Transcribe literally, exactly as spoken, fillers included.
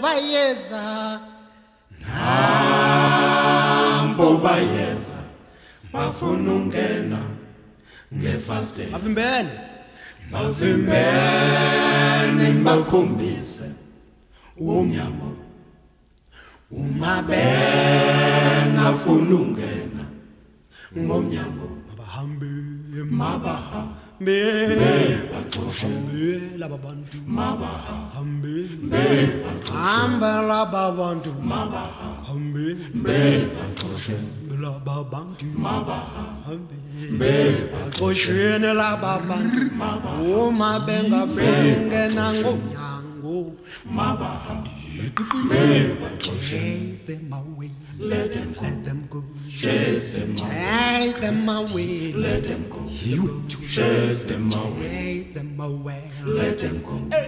bayeza nambo bayeza bafuna ungena ngefasting bavimbene bavimbene bakhombise umnyamo umabena afuna ungena ngomnyamo mabahambe mabahambe bahambe laba bantu mabahambe hamba laba bantu mabahambe hambe laba bantu hambe baxoshene laba bantu uma bengafenge ngomnyango chase them away, let them go, let them go, chase them away, chase them away, let them go, you to chase them away, chase them away, let them go.